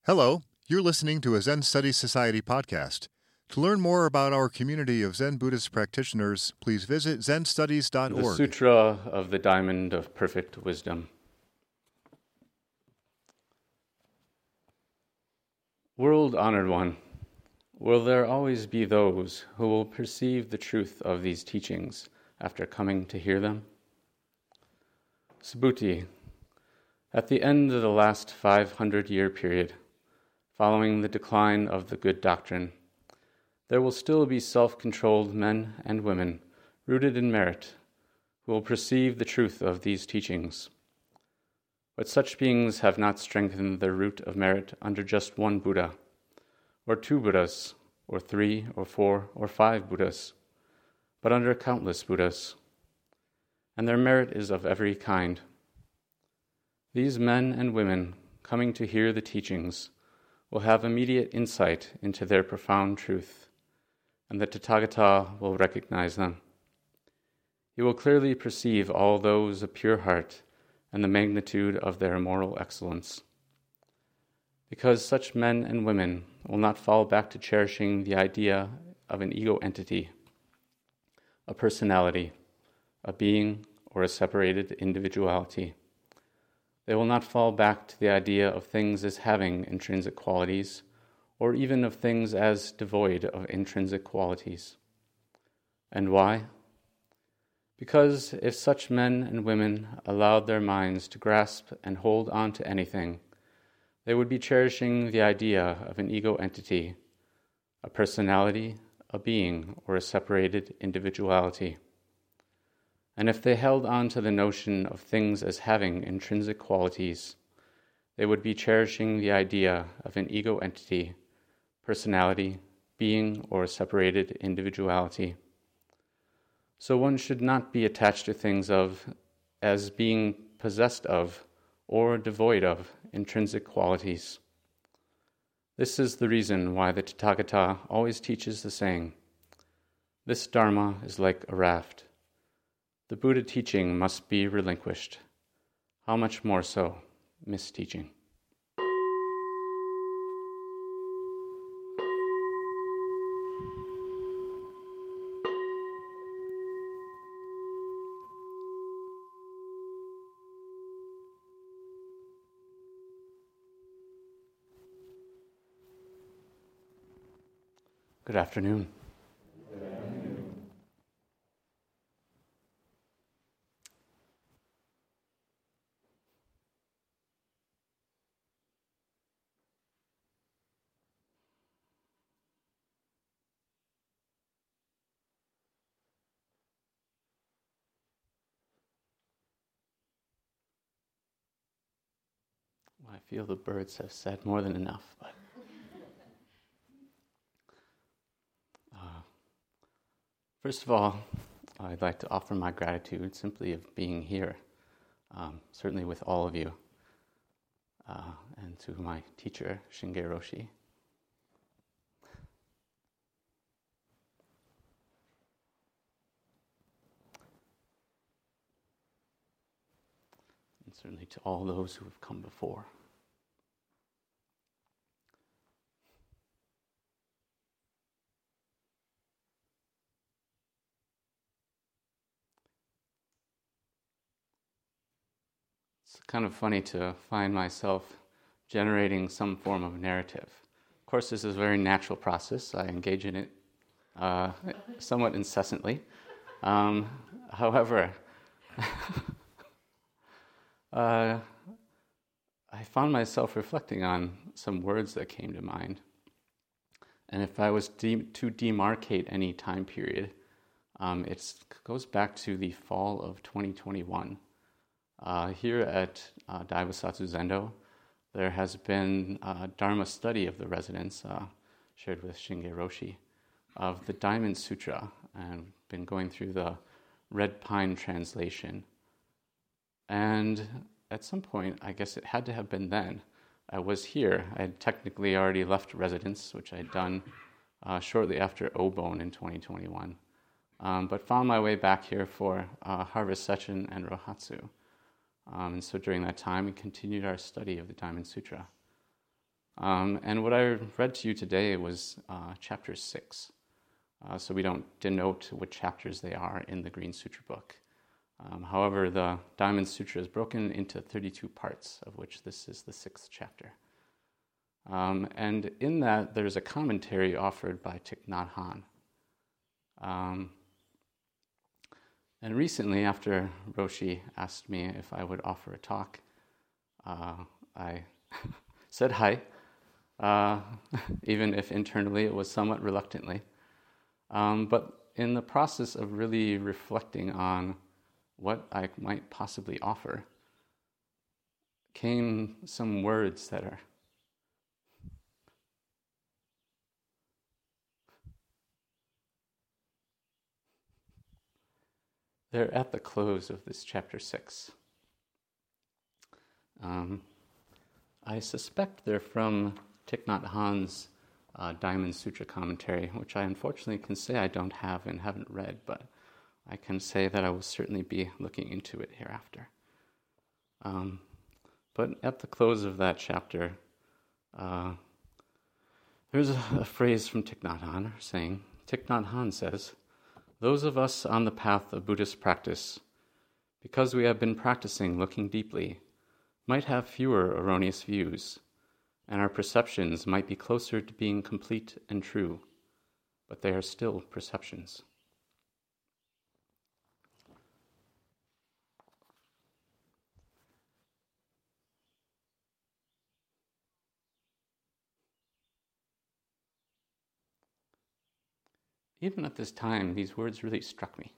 Hello, you're listening to a Zen Studies Society podcast. To learn more about our community of Zen Buddhist practitioners, please visit zenstudies.org. The Sutra of the Diamond of Perfect Wisdom. World-honored one, will there always be those who will perceive the truth of these teachings after coming to hear them? Subhuti, at the end of the last 500-year period, following the decline of the good doctrine, there will still be self-controlled men and women rooted in merit who will perceive the truth of these teachings. But such beings have not strengthened their root of merit under just one Buddha, or two Buddhas, or 3 or 4 or 5 Buddhas, but under countless Buddhas, and their merit is of every kind. These men and women coming to hear the teachings will have immediate insight into their profound truth, and the Tathagata will recognize them. He will clearly perceive all those of pure heart and the magnitude of their moral excellence. Because such men and women will not fall back to cherishing the idea of an ego entity, a personality, a being, or a separated individuality. They will not fall back to the idea of things as having intrinsic qualities, or even of things as devoid of intrinsic qualities. And why? Because if such men and women allowed their minds to grasp and hold on to anything, they would be cherishing the idea of an ego entity, a personality, a being, or a separated individuality. And if they held on to the notion of things as having intrinsic qualities, they would be cherishing the idea of an ego entity, personality, being, or a separated individuality. So one should not be attached to things as being possessed of or devoid of intrinsic qualities. This is the reason why the Tathagata always teaches the saying, "This Dharma is like a raft. The Buddha teaching must be relinquished. How much more so, misteaching?" Good afternoon. I feel the birds have said more than enough, but first of all, I'd like to offer my gratitude simply of being here, certainly with all of you, and to my teacher, Shinge Roshi. And certainly to all those who have come before. It's kind of funny to find myself generating some form of narrative. Of course, this is a very natural process. I engage in it somewhat incessantly. However, I found myself reflecting on some words that came to mind. And if I was to demarcate any time period, it goes back to the fall of 2021. Here at Daibosatsu Zendo, there has been a Dharma study of the residents, shared with Shinge Roshi, of the Diamond Sutra, and been going through the Red Pine translation. And at some point, I guess it had to have been then, I was here. I had technically already left residence, which I had done shortly after Obon in 2021, but found my way back here for Harvest Session and Rohatsu. And so during that time, we continued our study of the Diamond Sutra. And what I read to you today was chapter 6. So we don't denote what chapters they are in the Green Sutra book. However, the Diamond Sutra is broken into 32 parts, of which this is the 6th chapter. And in that, there's a commentary offered by Thich Nhat Hanh. And recently, after Roshi asked me if I would offer a talk, I said hi, even if internally it was somewhat reluctantly. But in the process of really reflecting on what I might possibly offer, came some words that are they're at the close of this chapter 6. I suspect they're from Thich Nhat Hanh's Diamond Sutra commentary, which I unfortunately can say I don't have and haven't read, but I can say that I will certainly be looking into it hereafter. But at the close of that chapter, there's a phrase from Thich Nhat Hanh saying, Thich Nhat Hanh says, "Those of us on the path of Buddhist practice, because we have been practicing looking deeply, might have fewer erroneous views, and our perceptions might be closer to being complete and true, but they are still perceptions." Even at this time, these words really struck me.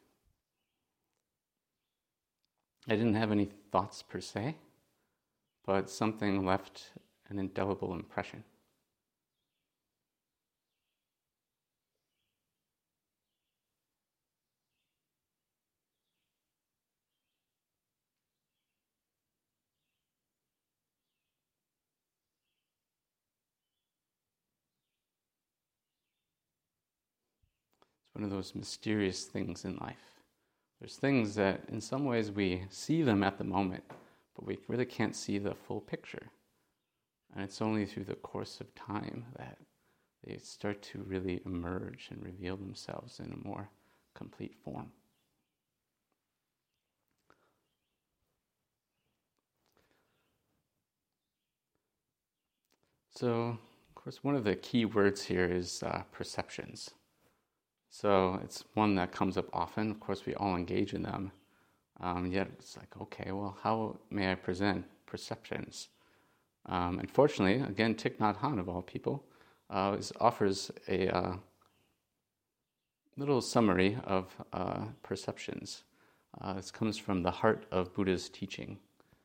I didn't have any thoughts per se, but something left an indelible impression. It's one of those mysterious things in life. There's things that in some ways we see them at the moment, but we really can't see the full picture. And it's only through the course of time that they start to really emerge and reveal themselves in a more complete form. So, of course, one of the key words here is perceptions. So it's one that comes up often. Of course, we all engage in them. Yet it's like, okay, well, how may I present perceptions? Unfortunately, again, Thich Nhat Hanh, of all people, offers a little summary of perceptions. This comes from the heart of Buddha's teaching.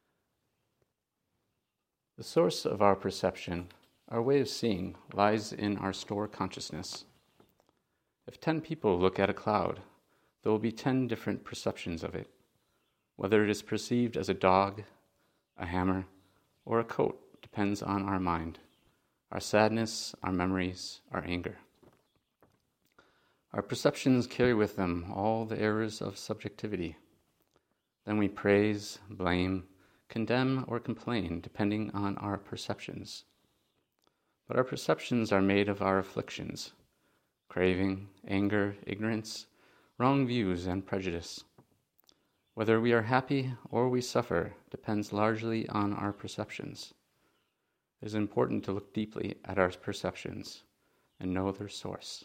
The source of our perception, our way of seeing, lies in our store consciousness. If 10 people look at a cloud, there will be 10 different perceptions of it. Whether it is perceived as a dog, a hammer, or a coat depends on our mind, our sadness, our memories, our anger. Our perceptions carry with them all the errors of subjectivity. Then we praise, blame, condemn, or complain depending on our perceptions. But our perceptions are made of our afflictions, craving, anger, ignorance, wrong views, and prejudice. Whether we are happy or we suffer depends largely on our perceptions. It is important to look deeply at our perceptions and know their source.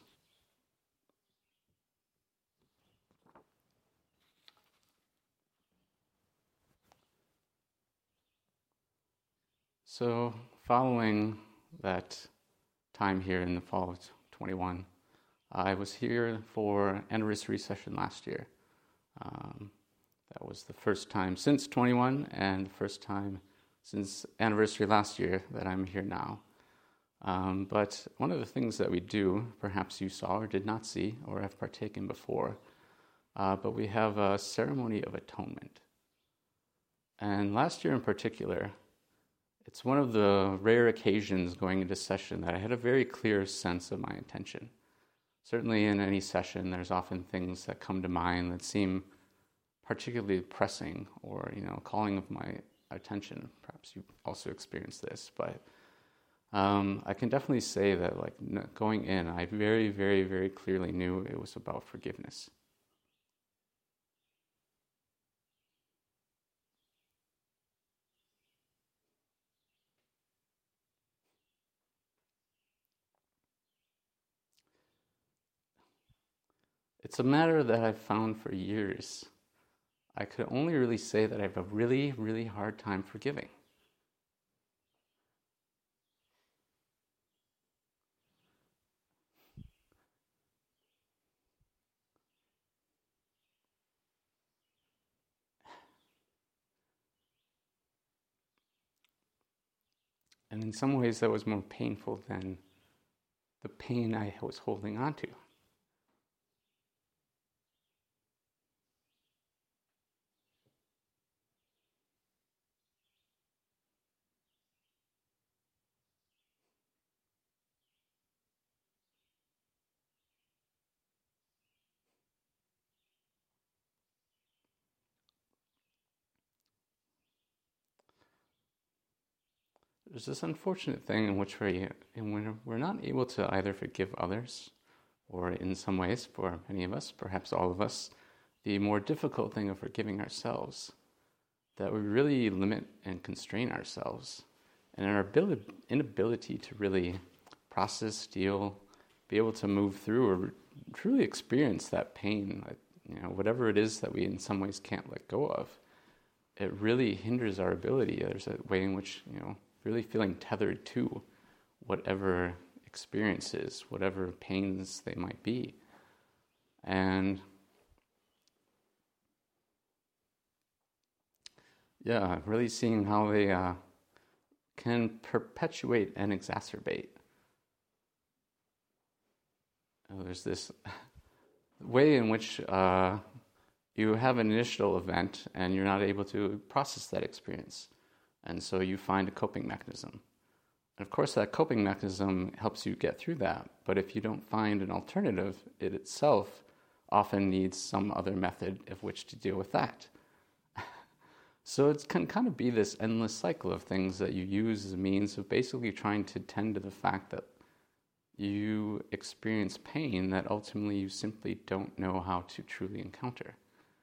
So, following that time here in the fall of 21, I was here for anniversary session last year. That was the first time since 21 and the first time since anniversary last year that I'm here now. But one of the things that we do, perhaps you saw or did not see or have partaken before, but we have a ceremony of atonement. And last year in particular, it's one of the rare occasions going into session that I had a very clear sense of my intention. Certainly in any session, there's often things that come to mind that seem particularly pressing or, calling of my attention. Perhaps you also experienced this, but I can definitely say that, like, going in, I very, very, very clearly knew it was about forgiveness. It's a matter that I've found for years. I could only really say that I have a really, really hard time forgiving. And in some ways, that was more painful than the pain I was holding on to. There's this unfortunate thing in which we're not able to either forgive others, or in some ways, for many of us, perhaps all of us, the more difficult thing of forgiving ourselves, that we really limit and constrain ourselves, and our inability to really process, deal, be able to move through, or truly experience that pain, whatever it is that we in some ways can't let go of, it really hinders our ability. There's a way in which, really feeling tethered to whatever experiences, whatever pains they might be. And really seeing how they can perpetuate and exacerbate. There's this way in which you have an initial event and you're not able to process that experience. And so you find a coping mechanism. And of course, that coping mechanism helps you get through that. But if you don't find an alternative, it itself often needs some other method of which to deal with that. So it can kind of be this endless cycle of things that you use as a means of basically trying to tend to the fact that you experience pain that ultimately you simply don't know how to truly encounter.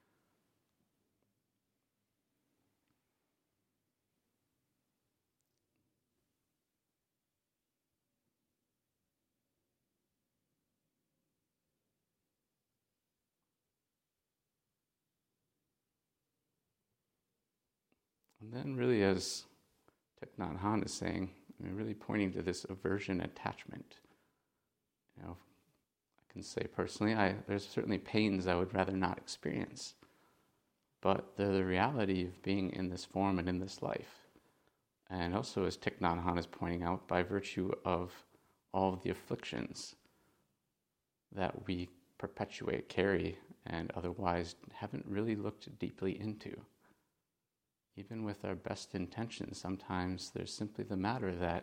And then really, as Thich Nhat Hanh is saying, really pointing to this aversion attachment. I can say personally, there's certainly pains I would rather not experience. But they're the reality of being in this form and in this life. And also, as Thich Nhat Hanh is pointing out, by virtue of all of the afflictions that we perpetuate, carry, and otherwise haven't really looked deeply into. Even with our best intentions, sometimes there's simply the matter that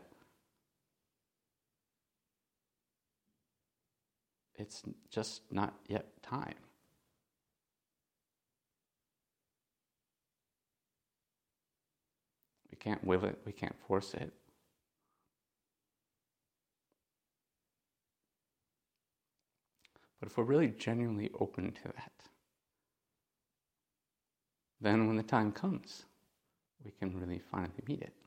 it's just not yet time. We can't will it, we can't force it. But if we're really genuinely open to that, then when the time comes, we can really finally meet it.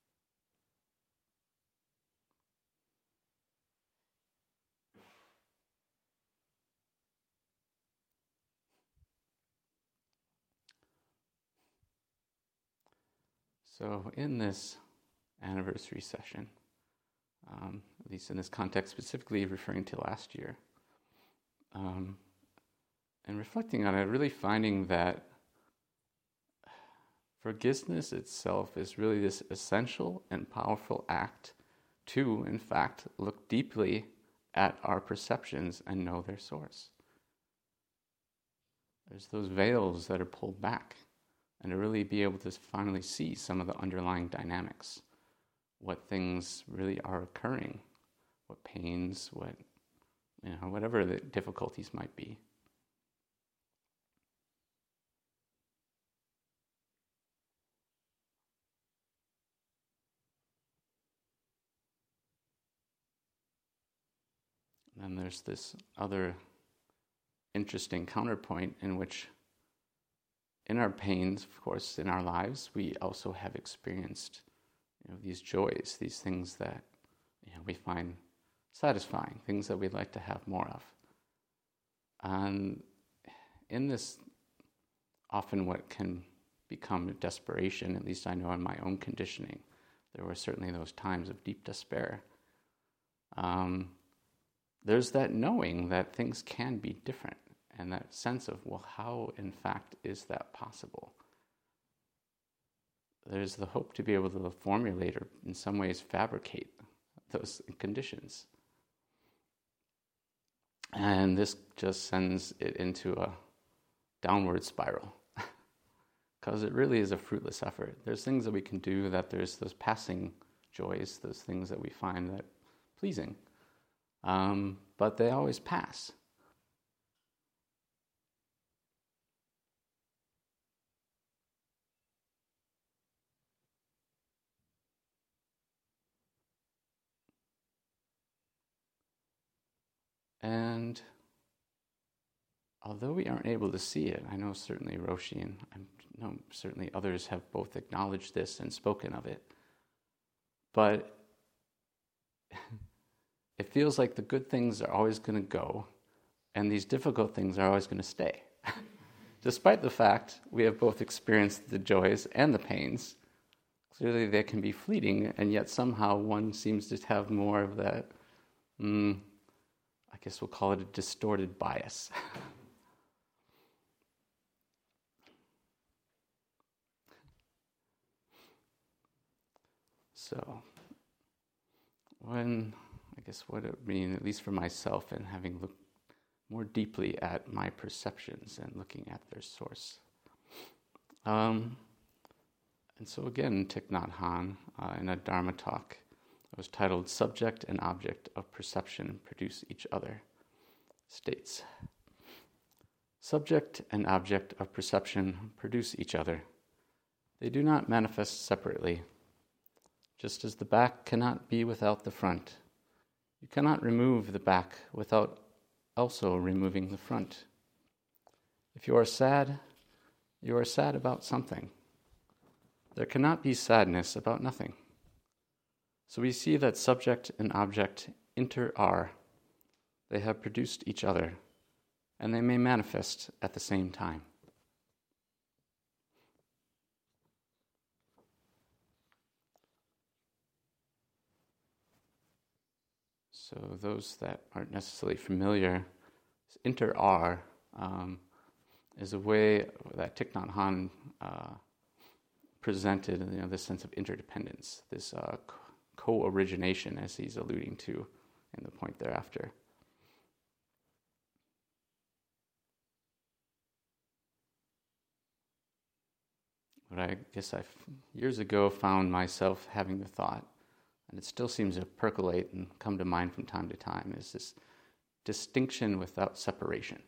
So in this anniversary session, at least in this context, specifically referring to last year, and reflecting on it, really finding that forgiveness itself is really this essential and powerful act to, in fact, look deeply at our perceptions and know their source. There's those veils that are pulled back, and to really be able to finally see some of the underlying dynamics, what things really are occurring, what pains, whatever the difficulties might be. And there's this other interesting counterpoint in which, in our pains, of course, in our lives, we also have experienced, these joys, these things that we find satisfying, things that we'd like to have more of. And in this, often what can become desperation, at least I know in my own conditioning, there were certainly those times of deep despair. There's that knowing that things can be different, and that sense of, well, how in fact is that possible? There's the hope to be able to formulate or in some ways fabricate those conditions. And this just sends it into a downward spiral, because it really is a fruitless effort. There's things that we can do, that there's those passing joys, those things that we find that pleasing, but they always pass. And although we aren't able to see it, I know certainly Roshi and I know certainly others have both acknowledged this and spoken of it, but it feels like the good things are always going to go and these difficult things are always going to stay. Despite the fact we have both experienced the joys and the pains, clearly they can be fleeting, and yet somehow one seems to have more of that, I guess we'll call it a distorted bias. So, what it means, at least for myself, and having looked more deeply at my perceptions and looking at their source. And so again, Thich Nhat Hanh, in a Dharma talk, it was titled "Subject and Object of Perception Produce Each Other," states, "Subject and object of perception produce each other. They do not manifest separately. Just as the back cannot be without the front, you cannot remove the back without also removing the front. If you are sad about something. There cannot be sadness about nothing. So we see that subject and object inter-are. They have produced each other, and they may manifest at the same time." So those that aren't necessarily familiar, inter-are is a way that Thich Nhat Hanh presented, this sense of interdependence, this co-origination, as he's alluding to in the point thereafter. But I guess I years ago found myself having the thought, and it still seems to percolate and come to mind from time to time, is this distinction without separation.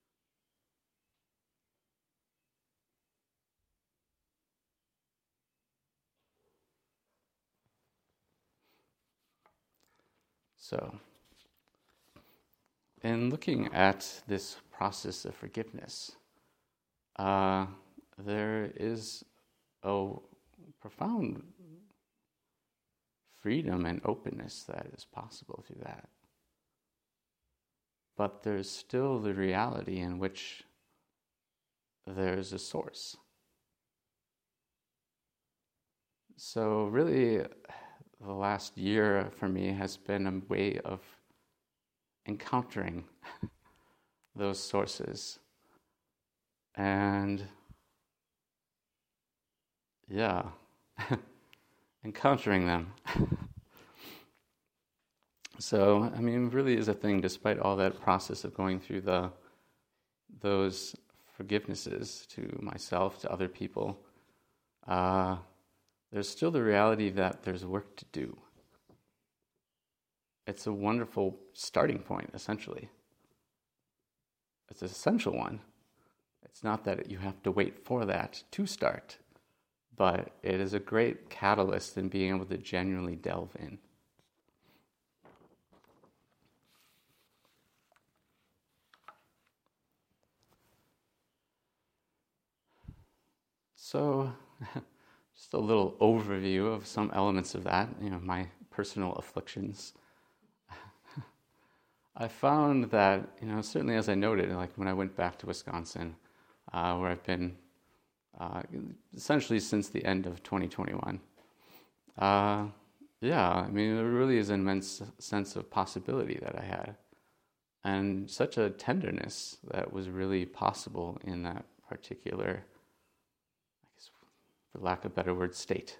So, in looking at this process of forgiveness, there is a profound freedom and openness that is possible through that. But there's still the reality in which there's a source. So really, the last year for me has been a way of encountering those sources. And encountering them. So, really is a thing, despite all that process of going through those forgivenesses to myself, to other people, there's still the reality that there's work to do. It's a wonderful starting point, essentially. It's an essential one. It's not that you have to wait for that to start, but it is a great catalyst in being able to genuinely delve in. So, just a little overview of some elements of that, my personal afflictions. I found that, certainly as I noted, like when I went back to Wisconsin, where I've been essentially since the end of 2021, there really is an immense sense of possibility that I had, and such a tenderness that was really possible in that particular, I guess, for lack of a better word, state.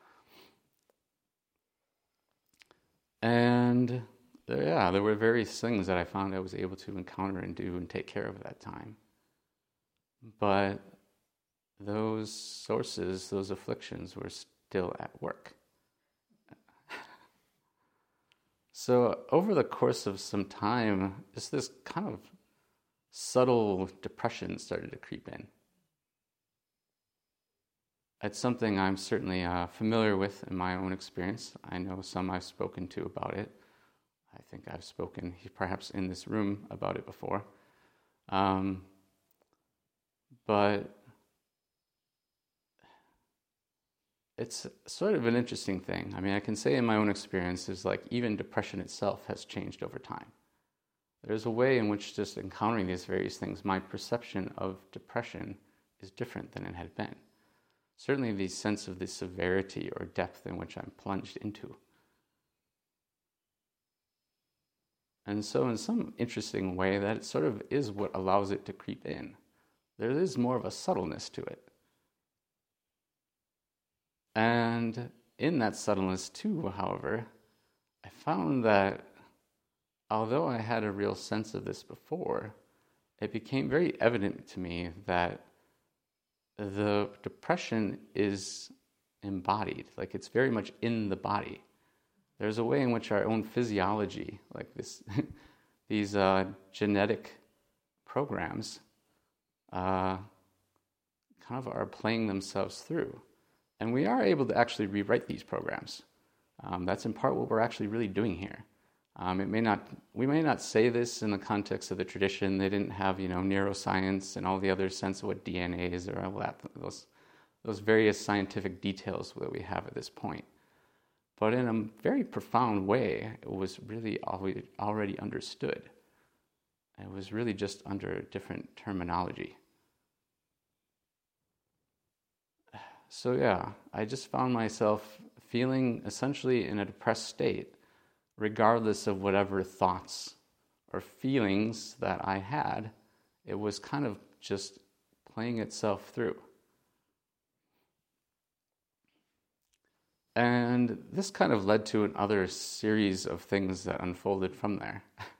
And there were various things that I found I was able to encounter and do and take care of at that time. But those sources, those afflictions, were still at work. So over the course of some time, just this kind of subtle depression started to creep in. It's something I'm certainly familiar with in my own experience. I know some I've spoken to about it. I think I've spoken perhaps in this room about it before. But it's sort of an interesting thing. I mean, I can say in my own experience is like even depression itself has changed over time. There's a way in which just encountering these various things, my perception of depression is different than it had been. Certainly the sense of the severity or depth in which I'm plunged into. And so in some interesting way, that sort of is what allows it to creep in. There is more of a subtleness to it. And in that subtleness too, however, I found that although I had a real sense of this before, it became very evident to me that the depression is embodied, like it's very much in the body. There's a way in which our own physiology, like this, these genetic programs, kind of are playing themselves through. And we are able to actually rewrite these programs. That's in part what we're actually really doing here. We may not say this in the context of the tradition. They didn't have, neuroscience and all the other sense of what DNA is or all that, those various scientific details that we have at this point. But in a very profound way, it was really already understood. It was really just under different terminology. So I just found myself feeling essentially in a depressed state, regardless of whatever thoughts or feelings that I had. It was kind of just playing itself through. And this kind of led to another series of things that unfolded from there.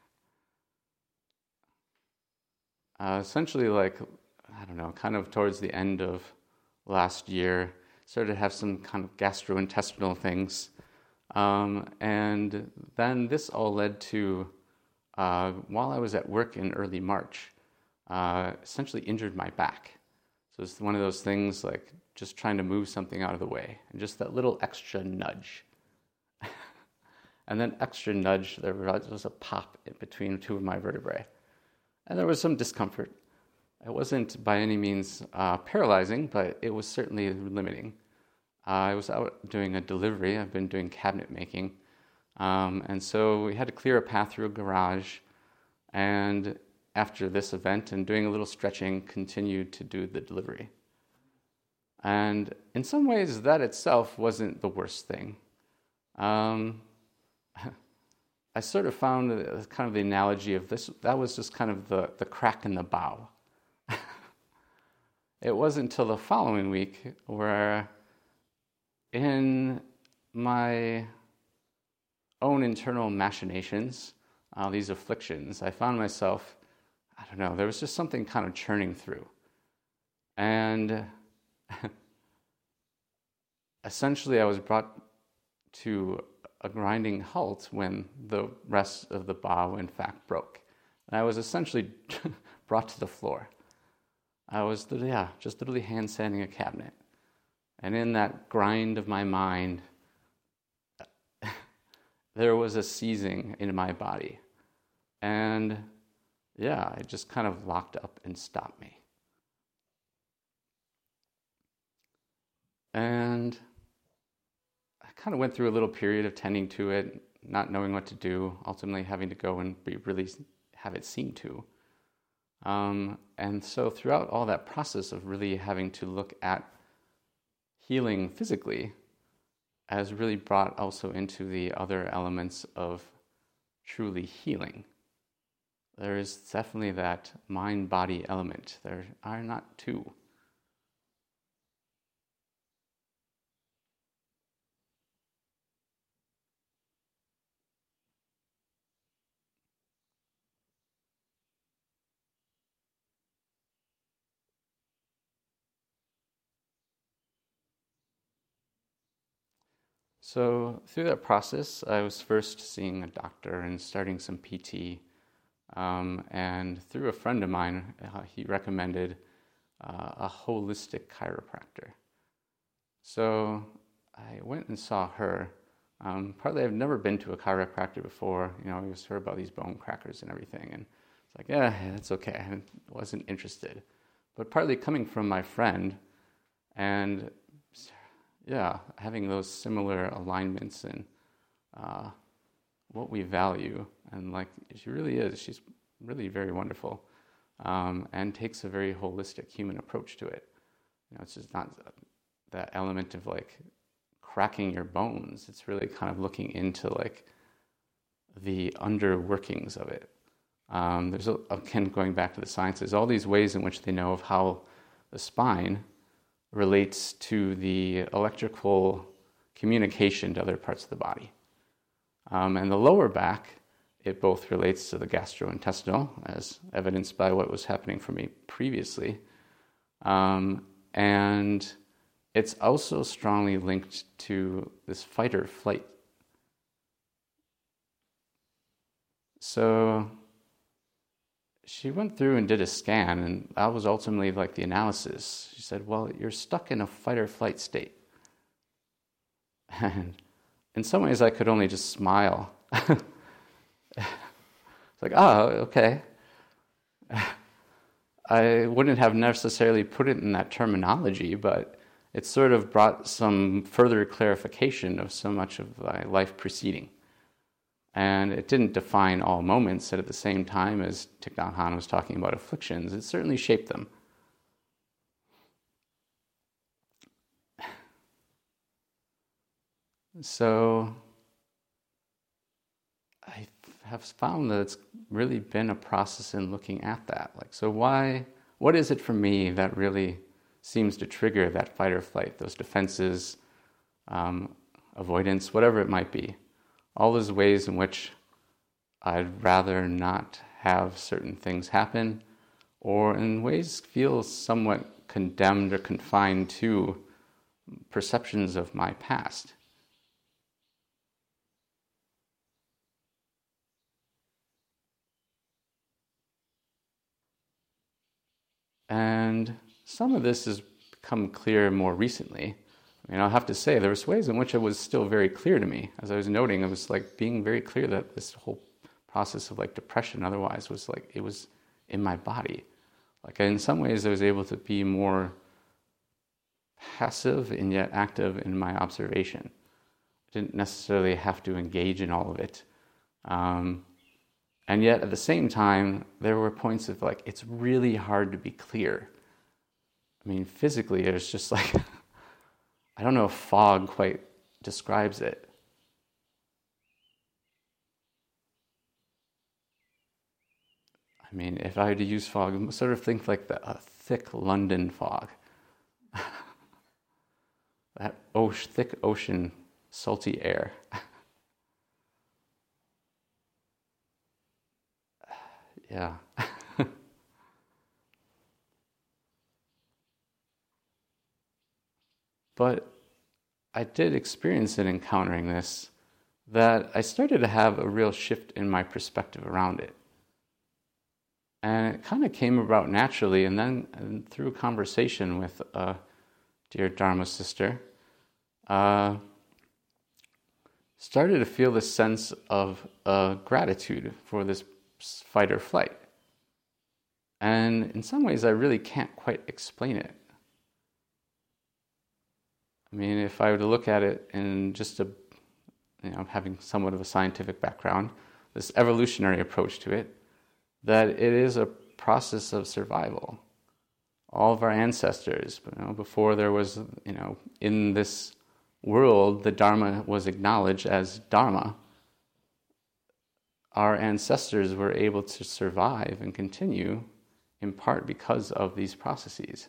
Essentially, kind of towards the end of last year, started to have some kind of gastrointestinal things. And then this all led to, while I was at work in early March, essentially injured my back. So it's one of those things like just trying to move something out of the way, and just that little extra nudge. And then extra nudge, there was a pop in between two of my vertebrae. And there was some discomfort. It wasn't by any means paralyzing, but it was certainly limiting. I was out doing a delivery. I've been doing cabinet making. And so we had to clear a path through a garage. And after this event and doing a little stretching, continued to do the delivery. And in some ways, that itself wasn't the worst thing. I sort of found kind of the analogy of this, that was just kind of the crack in the bow. It wasn't until the following week where in my own internal machinations, these afflictions, I found myself, there was just something kind of churning through. And essentially I was brought to a grinding halt when the rest of the bow in fact broke. And I was essentially brought to the floor. I was just literally hand sanding a cabinet. And in that grind of my mind, there was a seizing in my body. And it just kind of locked up and stopped me. And I kind of went through a little period of tending to it, not knowing what to do, ultimately having to go and really have it seen to. And so throughout all that process of really having to look at healing physically, has really brought also into the other elements of truly healing. There is definitely that mind-body element. There are not two. So through that process, I was first seeing a doctor and starting some PT. And through a friend of mine, he recommended a holistic chiropractor. So I went and saw her. Partly I've never been to a chiropractor before. I always heard about these bone crackers and everything. And it's like, yeah, it's okay. I wasn't interested. But partly coming from my friend and having those similar alignments in what we value. And like, she really is. She's really very wonderful, and takes a very holistic human approach to it. It's just not that element of like cracking your bones. It's really kind of looking into like the underworkings of it. There's, again, going back to the sciences, all these ways in which they know of how the spine relates to the electrical communication to other parts of the body. And the lower back, it both relates to the gastrointestinal, as evidenced by what was happening for me previously. And it's also strongly linked to this fight or flight. So she went through and did a scan, and that was ultimately like the analysis. She said, well, you're stuck in a fight or flight state. And in some ways I could only just smile. It's like, okay. I wouldn't have necessarily put it in that terminology, but it sort of brought some further clarification of so much of my life preceding. And it didn't define all moments, and at the same time as Thich Nhat Hanh was talking about afflictions, it certainly shaped them. So I have found that it's really been a process in looking at that. Like, so what is it for me that really seems to trigger that fight or flight, those defenses, avoidance, whatever it might be? All those ways in which I'd rather not have certain things happen, or in ways feel somewhat condemned or confined to perceptions of my past. And some of this has become clear more recently. I'll have to say, there was ways in which it was still very clear to me. As I was noting, it was like being very clear that this whole process of like depression otherwise was like, it was in my body. Like, in some ways I was able to be more passive and yet active in my observation. I didn't necessarily have to engage in all of it. And yet at the same time, there were points of like, it's really hard to be clear. Physically, it was just like, I don't know if fog quite describes it. If I had to use fog, sort of think like a thick London fog. That thick ocean, salty air. Yeah. But I did experience in encountering this that I started to have a real shift in my perspective around it. And it kind of came about naturally, and then through conversation with a dear Dharma sister, started to feel this sense of gratitude for this fight or flight. And in some ways, I really can't quite explain it. I mean, if I were to look at it in just having somewhat of a scientific background, this evolutionary approach to it, that it is a process of survival. All of our ancestors, before there was, in this world, the Dharma was acknowledged as Dharma. Our ancestors were able to survive and continue in part because of these processes.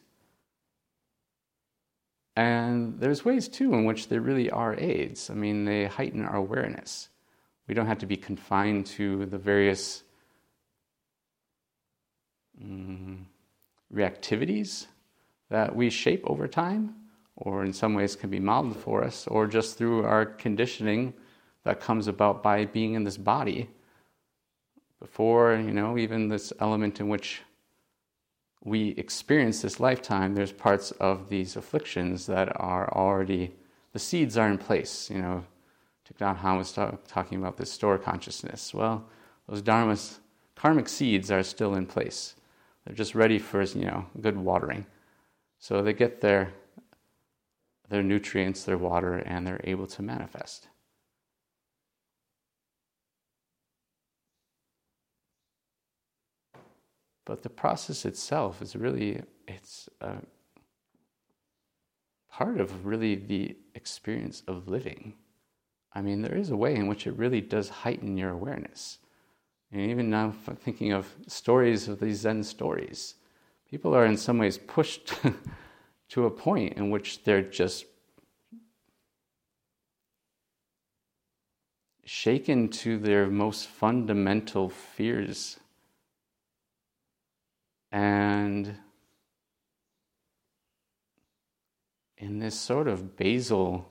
And there's ways, too, in which there really are aids. I mean, they heighten our awareness. We don't have to be confined to the various reactivities that we shape over time, or in some ways can be modeled for us, or just through our conditioning that comes about by being in this body. Before, even this element in which we experience this lifetime, there's parts of these afflictions that are already, the seeds are in place. Thich Nhat Hanh was talking about this store consciousness. Well, those dharmas, karmic seeds are still in place. They're just ready for, good watering. So they get their nutrients, their water, and they're able to manifest. But the process itself is really, it's part of really the experience of living. I mean, there is a way in which it really does heighten your awareness. And even now, thinking of stories of these Zen stories, people are in some ways pushed to a point in which they're just shaken to their most fundamental fears. And in this sort of basal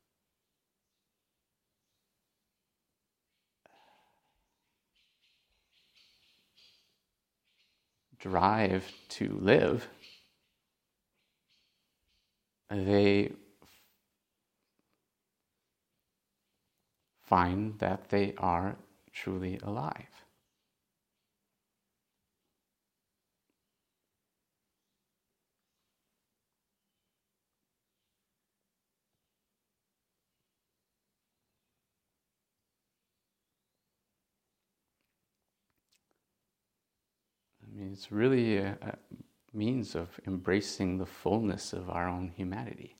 drive to live, they find that they are truly alive. I mean, it's really a means of embracing the fullness of our own humanity.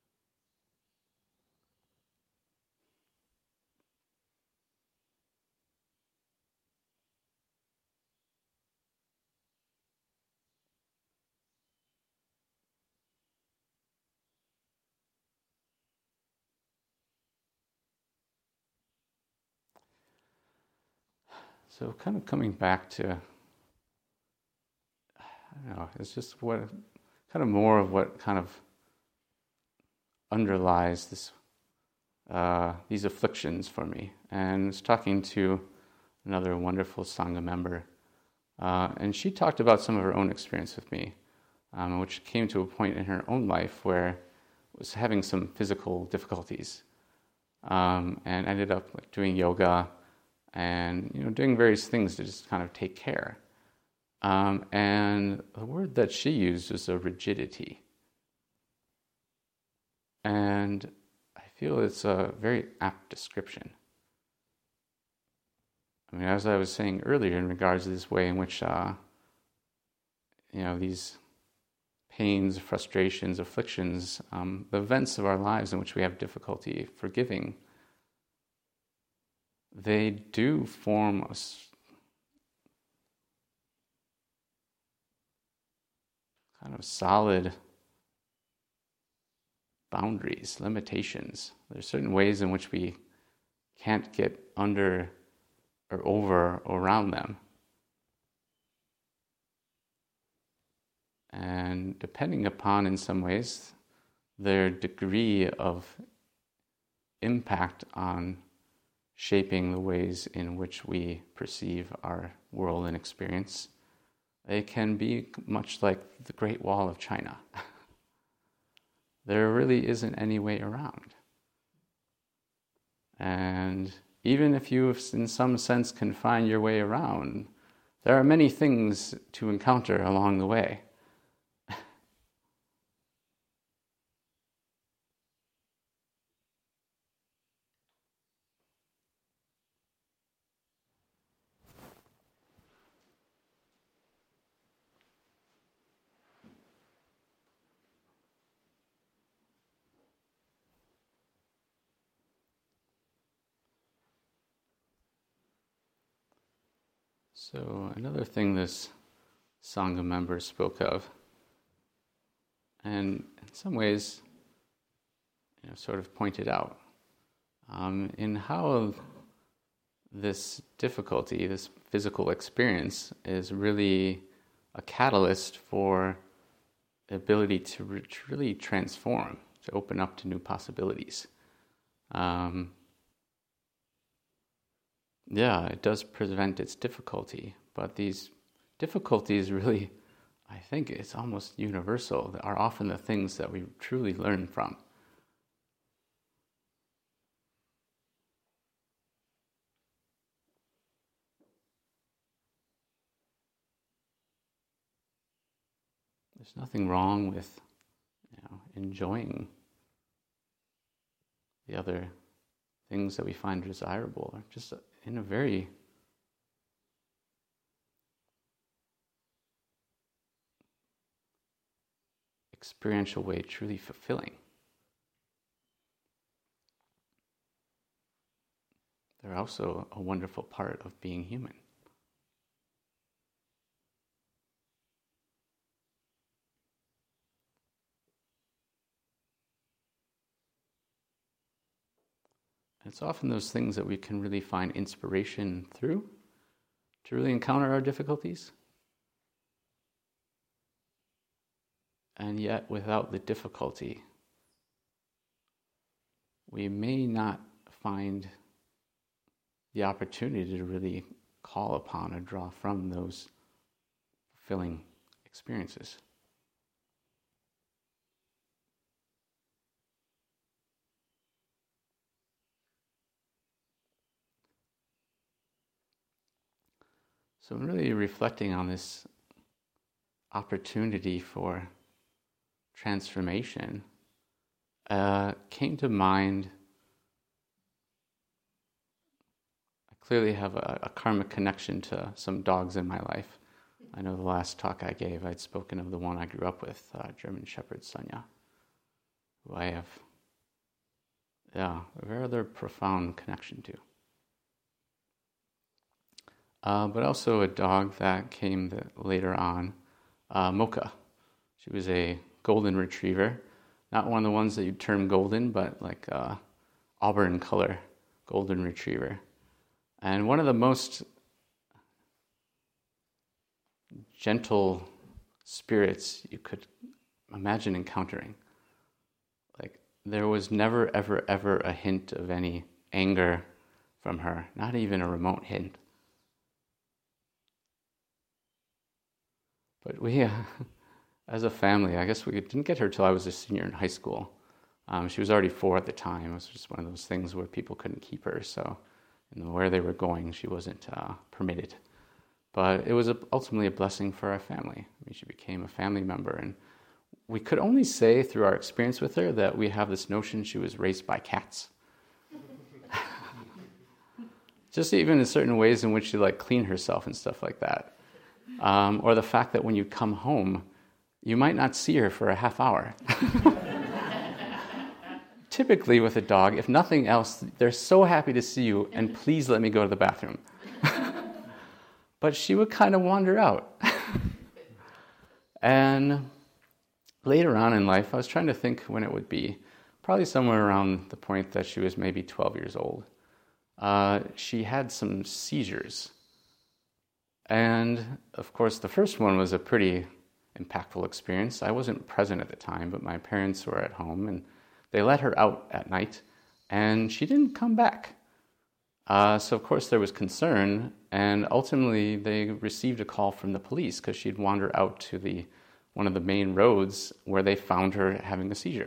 So kind of coming back to, it's just what kind of more of what kind of underlies this these afflictions for me. And I was talking to another wonderful Sangha member, and she talked about some of her own experience with me, which came to a point in her own life where was having some physical difficulties, and ended up doing yoga and doing various things to just kind of take care. And the word that she used was a rigidity. And I feel it's a very apt description. I mean, as I was saying earlier in regards to this way in which, these pains, frustrations, afflictions, the events of our lives in which we have difficulty forgiving, they do form a kind of solid boundaries, limitations. There's certain ways in which we can't get under or over or around them. And depending upon, in some ways, their degree of impact on shaping the ways in which we perceive our world and experience, it can be much like the Great Wall of China. There really isn't any way around. And even if you, in some sense, can find your way around, there are many things to encounter along the way. So another thing this Sangha member spoke of, and in some ways, sort of pointed out, in how this difficulty, this physical experience, is really a catalyst for the ability to really transform, to open up to new possibilities. It does present its difficulty, but these difficulties really, I think it's almost universal, are often the things that we truly learn from. There's nothing wrong with, enjoying the other things that we find desirable, or just in a very experiential way, truly fulfilling. They're also a wonderful part of being human. It's often those things that we can really find inspiration through to really encounter our difficulties. And yet, without the difficulty, we may not find the opportunity to really call upon or draw from those fulfilling experiences. So I'm really reflecting on this opportunity for transformation, came to mind. I clearly have a karmic connection to some dogs in my life. I know the last talk I gave, I'd spoken of the one I grew up with, German Shepherd Sonja, who I have a rather profound connection to. But also a dog that came later on, Mocha. She was a golden retriever, not one of the ones that you'd term golden, but like auburn color golden retriever. And one of the most gentle spirits you could imagine encountering. Like, there was never, ever, ever a hint of any anger from her, not even a remote hint. But we, as a family, I guess we didn't get her till I was a senior in high school. She was already 4 at the time. It was just one of those things where people couldn't keep her, so where they were going, she wasn't permitted. But it was ultimately a blessing for our family. I mean, she became a family member, and we could only say through our experience with her that we have this notion she was raised by cats. Just even in certain ways in which she clean herself and stuff like that. Or the fact that when you come home, you might not see her for a half hour. Typically with a dog, if nothing else, they're so happy to see you, and please let me go to the bathroom. But she would kind of wander out. And later on in life, I was trying to think when it would be, probably somewhere around the point that she was maybe 12 years old. She had some seizures. And of course, the first one was a pretty impactful experience. I wasn't present at the time, but my parents were at home, and they let her out at night, and she didn't come back. So of course there was concern, and ultimately they received a call from the police because she'd wandered out to one of the main roads where they found her having a seizure.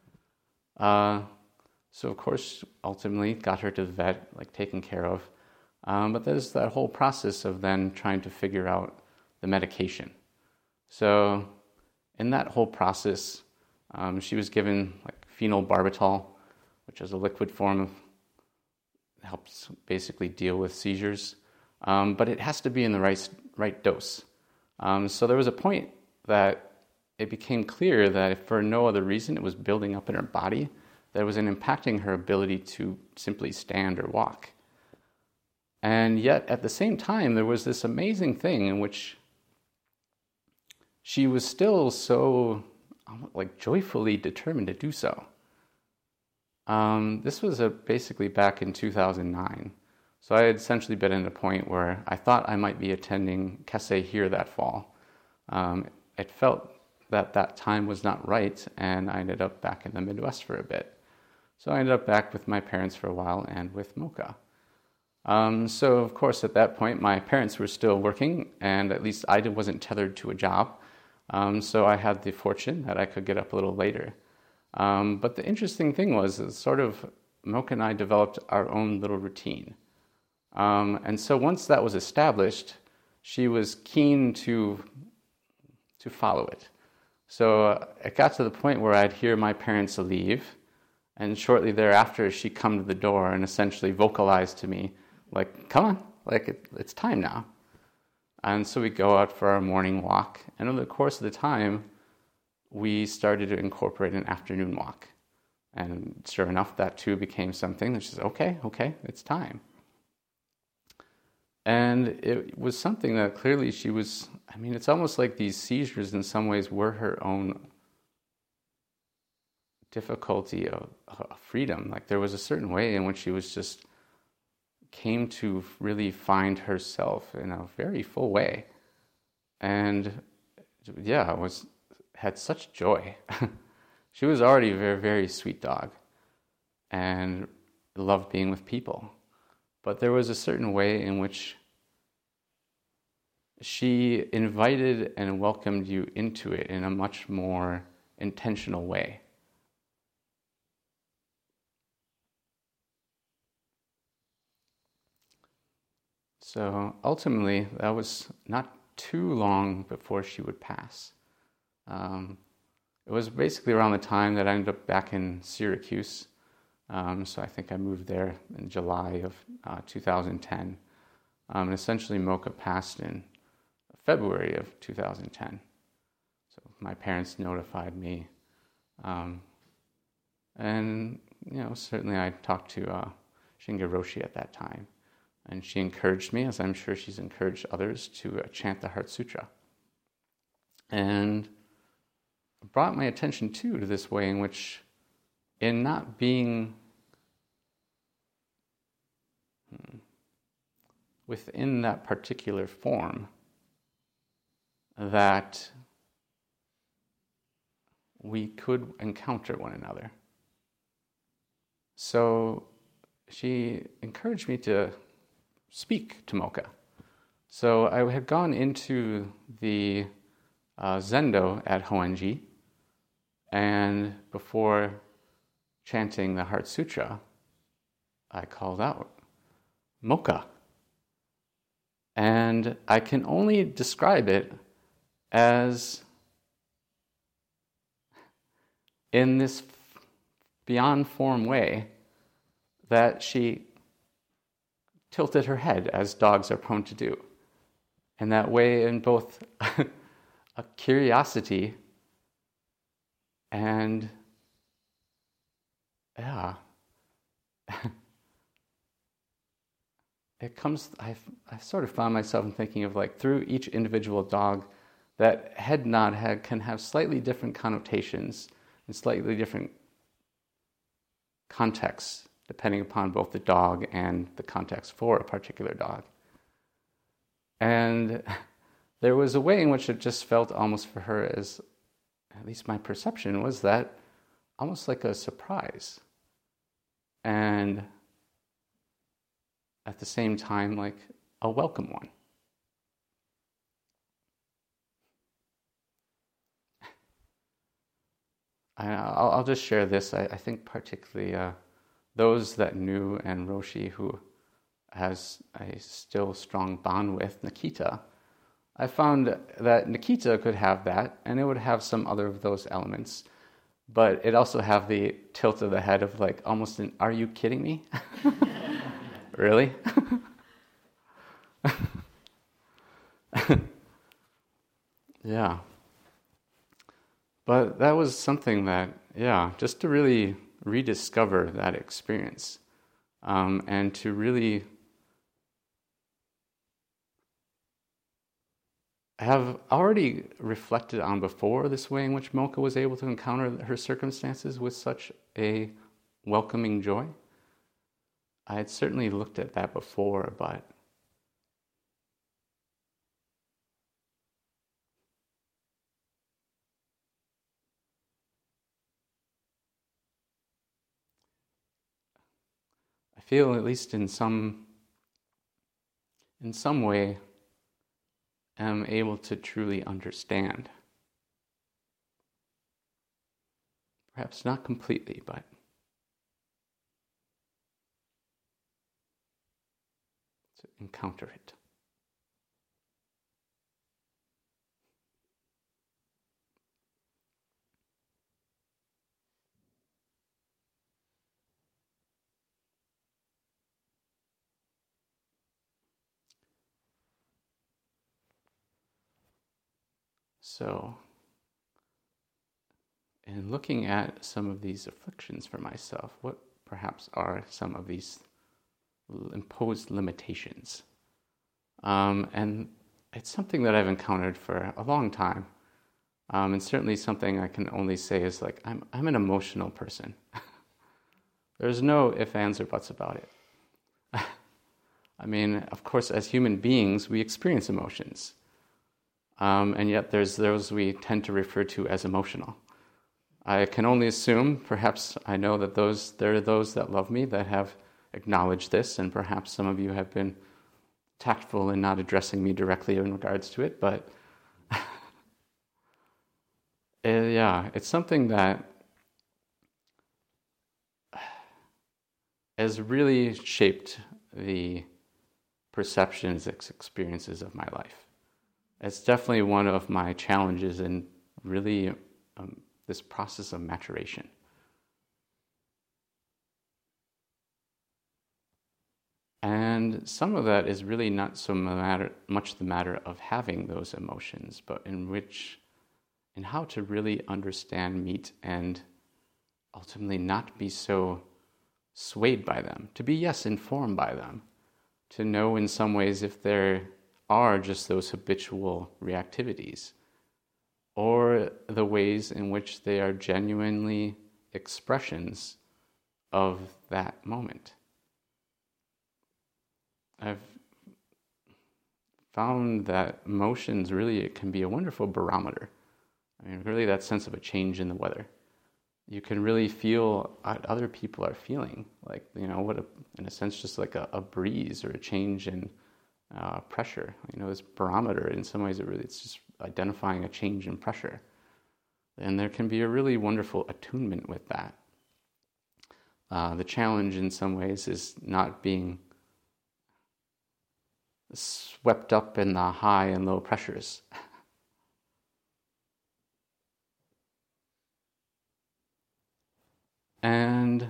So of course, ultimately got her to the vet, taken care of. But there's that whole process of then trying to figure out the medication. So in that whole process, she was given phenobarbital, which is a liquid form of, helps basically deal with seizures. But it has to be in the right dose. So there was a point that it became clear that if for no other reason it was building up in her body, that it was impacting her ability to simply stand or walk. And yet, at the same time, there was this amazing thing in which she was still so joyfully determined to do so. This was basically back in 2009. So I had essentially been at a point where I thought I might be attending Kessei here that fall. It felt that time was not right, and I ended up back in the Midwest for a bit. So I ended up back with my parents for a while and with Mocha. So of course at that point my parents were still working, and at least I wasn't tethered to a job. So I had the fortune that I could get up a little later. But the interesting thing was sort of Mocha and I developed our own little routine. And so once that was established, she was keen to follow it. So it got to the point where I'd hear my parents leave, and shortly thereafter she'd come to the door and essentially vocalize to me, like, come on, it's time now. And so we go out for our morning walk, and over the course of the time, we started to incorporate an afternoon walk. And sure enough, that too became something that she said, okay, it's time. And it was something that clearly she was, it's almost like these seizures in some ways were her own difficulty of freedom. Like there was a certain way in which she was just came to really find herself in a very full way. And yeah, had such joy. She was already a very, very sweet dog and loved being with people. But there was a certain way in which she invited and welcomed you into it in a much more intentional way. So ultimately, that was not too long before she would pass. It was basically around the time that I ended up back in Syracuse. So I think I moved there in July of 2010. And essentially Mocha passed in February of 2010. So my parents notified me. And, certainly I talked to Shinge Roshi at that time. And she encouraged me, as I'm sure she's encouraged others, to chant the Heart Sutra. And brought my attention too to this way in which, in not being within that particular form, that we could encounter one another. So she encouraged me to speak to Mocha. So I had gone into the Zendo at Hoenji, and before chanting the Heart Sutra, I called out, Mocha. And I can only describe it as in this beyond form way that she tilted her head as dogs are prone to do. And that way in both a curiosity and it comes, I sort of found myself thinking of through each individual dog, that head nod can have slightly different connotations and slightly different contexts, depending upon both the dog and the context for a particular dog. And there was a way in which it just felt almost for her as, at least my perception was that, almost like a surprise. And at the same time, like a welcome one. I'll just share this. I think particularly those that knew, and Roshi, who has a still strong bond with Nikita, I found that Nikita could have that, and it would have some other of those elements, but it also have the tilt of the head of almost an, are you kidding me? Really? Yeah. But that was something that, just to really rediscover that experience, and to really I have already reflected on before this way in which Mocha was able to encounter her circumstances with such a welcoming joy. I had certainly looked at that before, but I feel, at least in some way, am able to truly understand. Perhaps not completely, but to encounter it. So, in looking at some of these afflictions for myself, what perhaps are some of these imposed limitations? And it's something that I've encountered for a long time. And certainly something I can only say is like, I'm an emotional person. There's no ifs, ands, or buts about it. I mean, of course, as human beings, we experience emotions. And yet there's those we tend to refer to as emotional. I can only assume, perhaps I know that there are those that love me that have acknowledged this, and perhaps some of you have been tactful in not addressing me directly in regards to it, but yeah, it's something that has really shaped the perceptions, experiences of my life. It's definitely one of my challenges in really this process of maturation. And some of that is really not so much the matter of having those emotions, but in how to really understand, meet, and ultimately not be so swayed by them. To be, yes, informed by them. To know in some ways if there are just those habitual reactivities, or the ways in which they are genuinely expressions of that moment. I've found that emotions really, it can be a wonderful barometer. I mean, really that sense of a change in the weather. You can really feel what other people are feeling, like, in a sense, just like a breeze or a change in pressure. This barometer, in some ways, it's just identifying a change in pressure. And there can be a really wonderful attunement with that. The challenge in some ways is not being swept up in the high and low pressures. And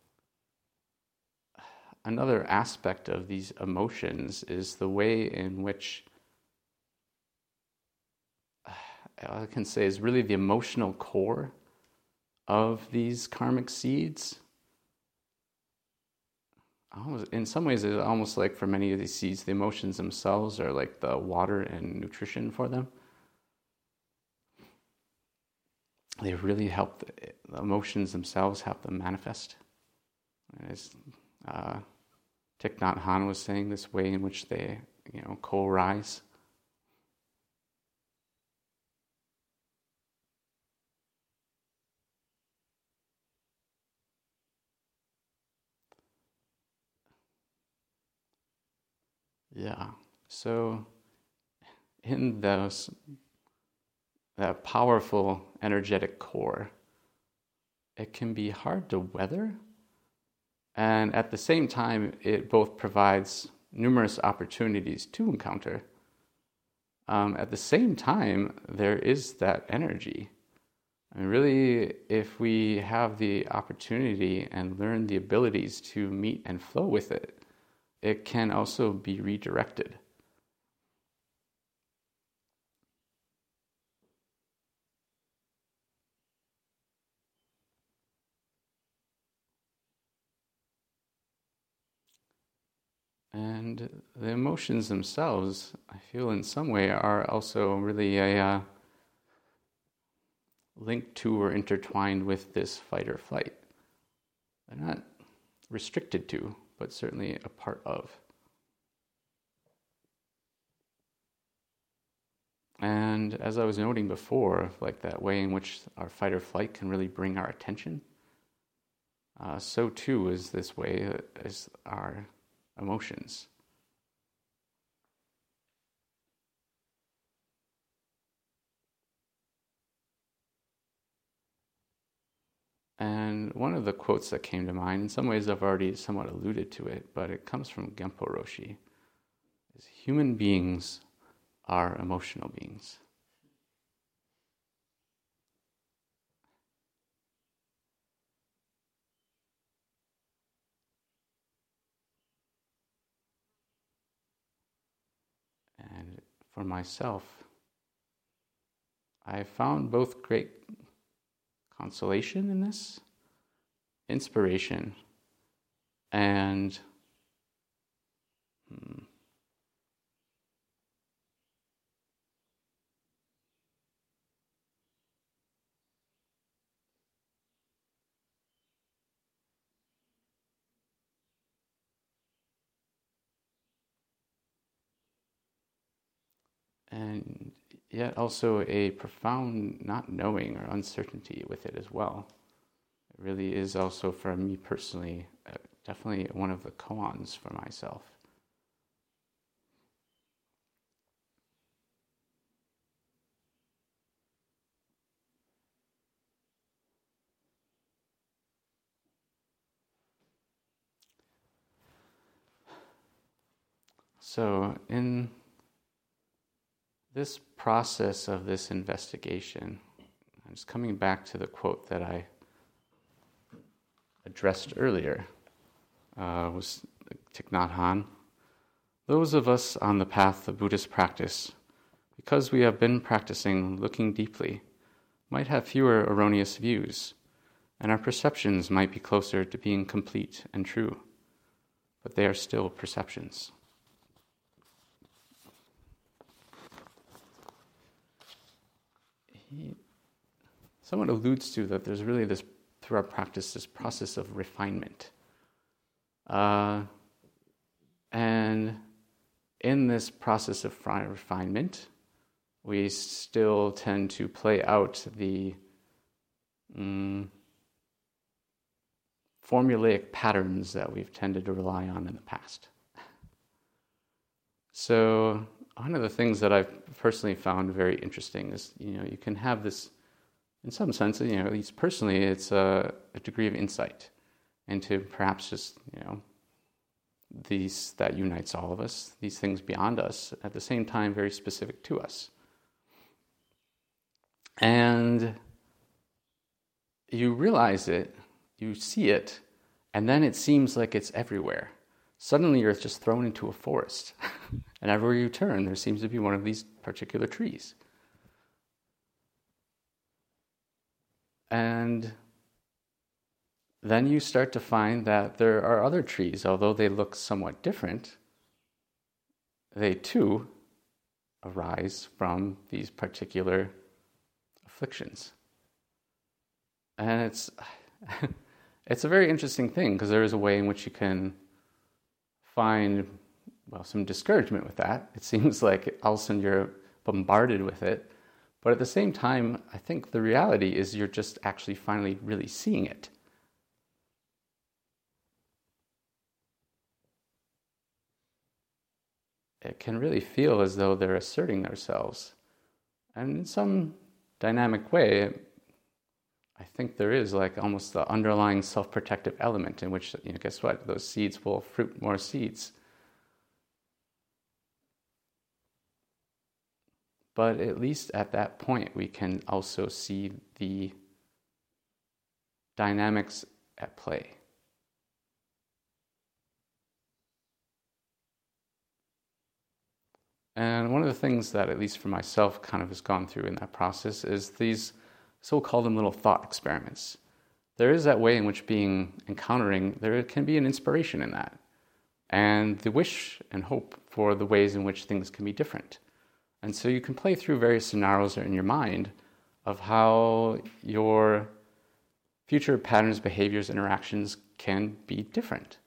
another aspect of these emotions is the way in which I can say is really the emotional core of these karmic seeds. In some ways, it's almost like for many of these seeds, the emotions themselves are like the water and nutrition for them. They really help, the emotions themselves help them manifest. As Thich Nhat Hanh was saying, this way in which they, co-rise. Yeah, so in that powerful energetic core, it can be hard to weather, and at the same time, it both provides numerous opportunities to encounter. At the same time, there is that energy. I mean, really, if we have the opportunity and learn the abilities to meet and flow with it, it can also be redirected. And the emotions themselves, I feel in some way are also really linked to or intertwined with this fight or flight. They're not restricted to, but certainly a part of. And as I was noting before, like that way in which our fight or flight can really bring our attention, so too is this way as our emotions. And one of the quotes that came to mind, in some ways I've already somewhat alluded to it, but it comes from Genpo Roshi, is human beings are emotional beings. And for myself, I found both great consolation in this, inspiration, and yet also a profound not knowing or uncertainty with it as well. It really is also, for me personally, definitely one of the koans for myself. So in this process of this investigation, I'm just coming back to the quote that I addressed earlier, was Thich Nhat Hanh. Those of us on the path of Buddhist practice, because we have been practicing looking deeply, might have fewer erroneous views, and our perceptions might be closer to being complete and true, but they are still perceptions. He somewhat alludes to that there's really this, through our practice, this process of refinement. And in this process of refinement, we still tend to play out the formulaic patterns that we've tended to rely on in the past. So one of the things that I've personally found very interesting is, you can have this, in some sense, at least personally, it's a degree of insight into perhaps just, these that unites all of us, these things beyond us, at the same time very specific to us. And you realize it, you see it, and then it seems like it's everywhere. Suddenly you're just thrown into a forest, and everywhere you turn, there seems to be one of these particular trees. And then you start to find that there are other trees, although they look somewhat different, they too arise from these particular afflictions. And it's a very interesting thing, because there is a way in which you can find, some discouragement with that. It seems like all of a sudden you're bombarded with it. But at the same time, I think the reality is you're just actually finally really seeing it. It can really feel as though they're asserting themselves. And in some dynamic way, I think there is like almost the underlying self-protective element in which, guess what? Those seeds will fruit more seeds. But at least at that point, we can also see the dynamics at play. And one of the things that, at least for myself, kind of has gone through in that process is these so-called little thought experiments. There is that way in which encountering, there can be an inspiration in that. and the wish and hope for the ways in which things can be different. And so you can play through various scenarios in your mind of how your future patterns, behaviors, interactions can be different.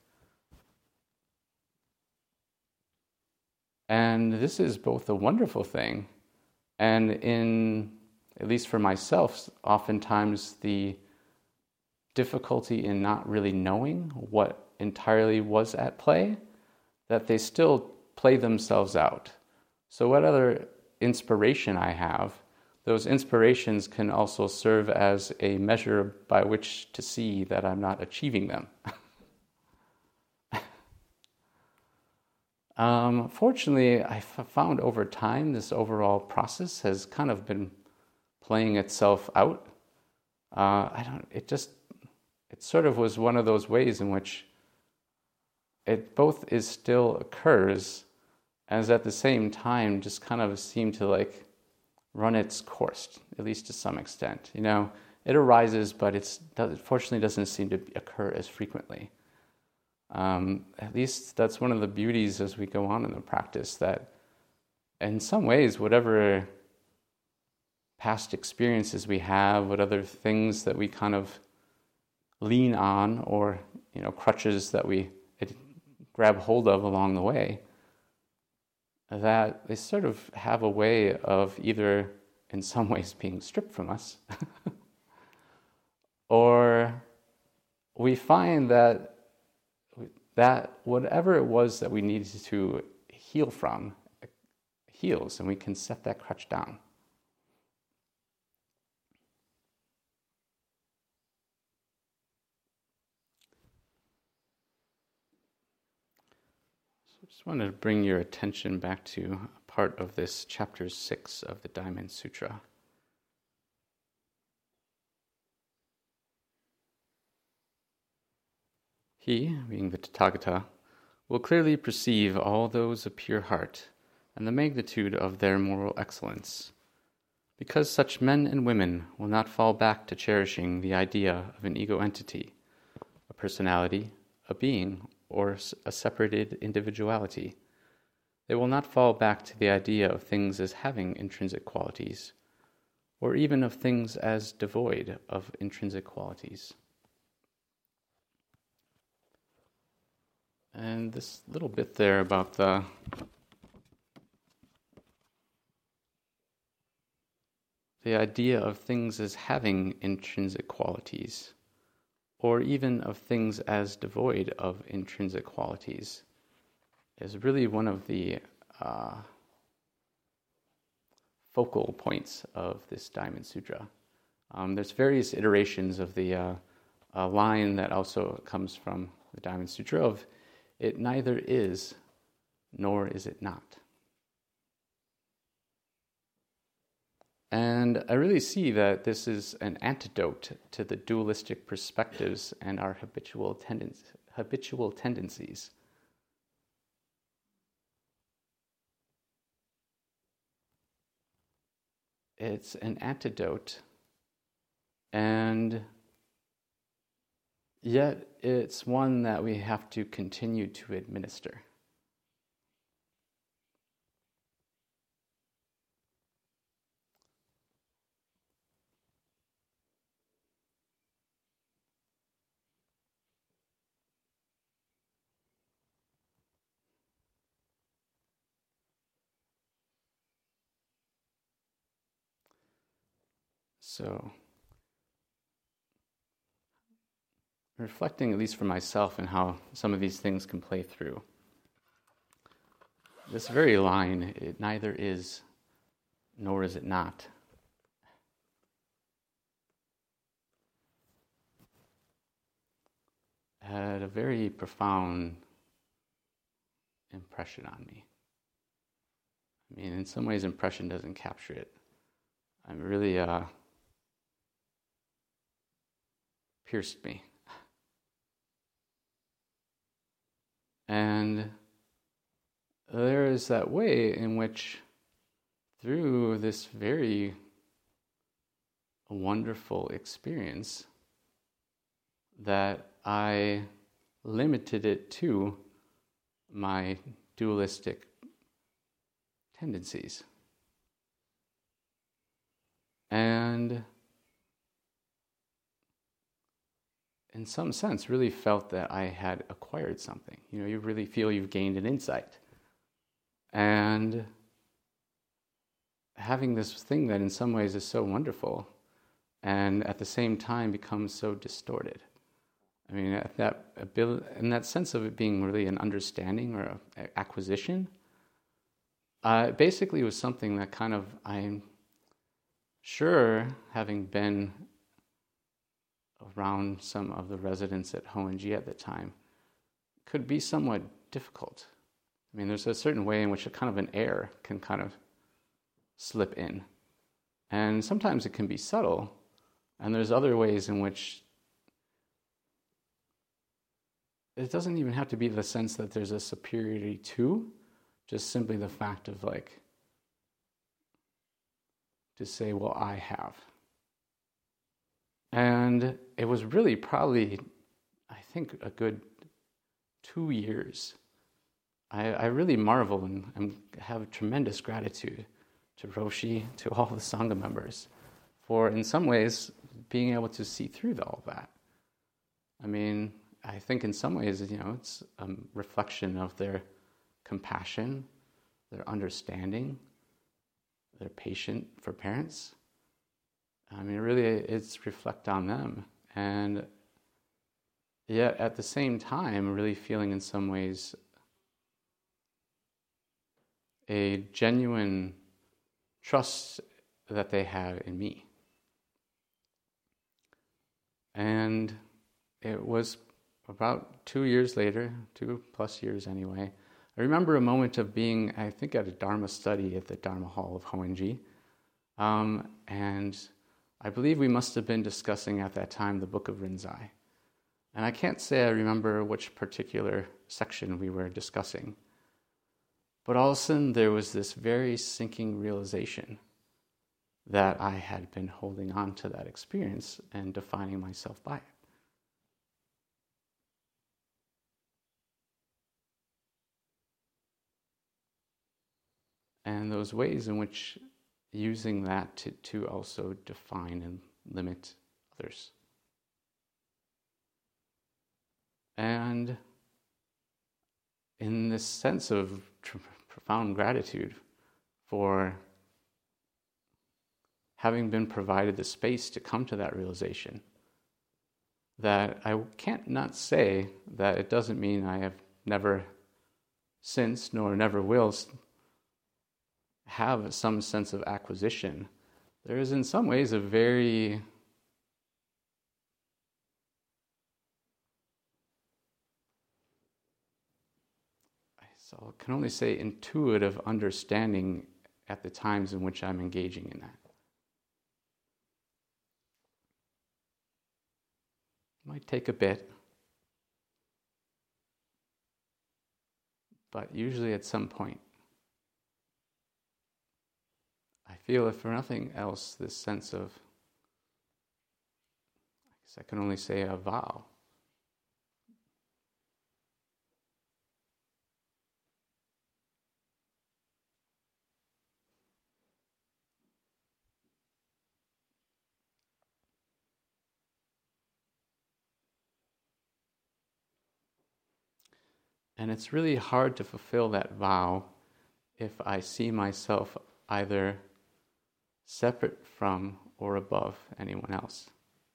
And this is both a wonderful thing and, at least for myself, oftentimes the difficulty in not really knowing what entirely was at play, that they still play themselves out. So what other inspiration I have, those inspirations can also serve as a measure by which to see that I'm not achieving them. Fortunately, I found over time this overall process has kind of been playing itself out. It sort of was one of those ways in which it both still occurs, as at the same time just kind of seemed to like run its course, at least to some extent. You know, it arises, but it fortunately doesn't seem to occur as frequently. At least that's one of the beauties as we go on in the practice, that in some ways, whatever past experiences we have, what other things that we kind of lean on, or crutches that we grab hold of along the way, that they sort of have a way of either in some ways being stripped from us, or we find that whatever it was that we needed to heal from heals, and we can set that crutch down. So I just wanted to bring your attention back to a part of this chapter 6 of the Diamond Sutra. He, being the Tathagata, will clearly perceive all those of pure heart and the magnitude of their moral excellence, because such men and women will not fall back to cherishing the idea of an ego entity, a personality, a being, or a separated individuality. They will not fall back to the idea of things as having intrinsic qualities, or even of things as devoid of intrinsic qualities. And this little bit there about the idea of things as having intrinsic qualities, or even of things as devoid of intrinsic qualities, is really one of the focal points of this Diamond Sutra. There's various iterations of the line that also comes from the Diamond Sutra of, "It neither is, nor is it not." And I really see that this is an antidote to the dualistic perspectives and our habitual tendencies. It's an antidote, and yet it's one that we have to continue to administer. So, reflecting, at least for myself, and how some of these things can play through. This very line, "It neither is, nor is it not," had a very profound impression on me. I mean, in some ways, impression doesn't capture it. I'm really pierced me. And there is that way in which, through this very wonderful experience, that I limited it to my dualistic tendencies. And in some sense, really felt that I had acquired something. You really feel you've gained an insight. And having this thing that in some ways is so wonderful and at the same time becomes so distorted. I mean, in that sense of it being really an understanding or an acquisition, it basically was something that kind of, I'm sure, having been around some of the residents at Hoenji at the time, could be somewhat difficult. I mean, there's a certain way in which a kind of an air can kind of slip in. And sometimes it can be subtle, and there's other ways in which it doesn't even have to be the sense that there's a superiority to, just simply the fact of to say, well, I have. And it was really probably, I think, a good 2 years. I really marvel and have tremendous gratitude to Roshi, to all the Sangha members, for in some ways being able to see through all that. I mean, I think in some ways, it's a reflection of their compassion, their understanding, their patience for parents. I mean, really, it's reflect on them. And yet, at the same time, really feeling in some ways a genuine trust that they have in me. And it was about 2 years later, 2+ years anyway, I remember a moment of being, I think, at a Dharma study at the Dharma Hall of Hoenji. And I believe we must have been discussing at that time the Book of Rinzai. And I can't say I remember which particular section we were discussing. But all of a sudden there was this very sinking realization that I had been holding on to that experience and defining myself by it. And those ways in which using that to also define and limit others. And in this sense of profound gratitude for having been provided the space to come to that realization, that I can't not say that it doesn't mean I have never since, nor never will have some sense of acquisition. There is in some ways a very so I can only say intuitive understanding at the times in which I'm engaging in that. It might take a bit, but usually at some point, I feel, if for nothing else, this sense of, I guess I can only say a vow. And it's really hard to fulfill that vow if I see myself either separate from or above anyone else.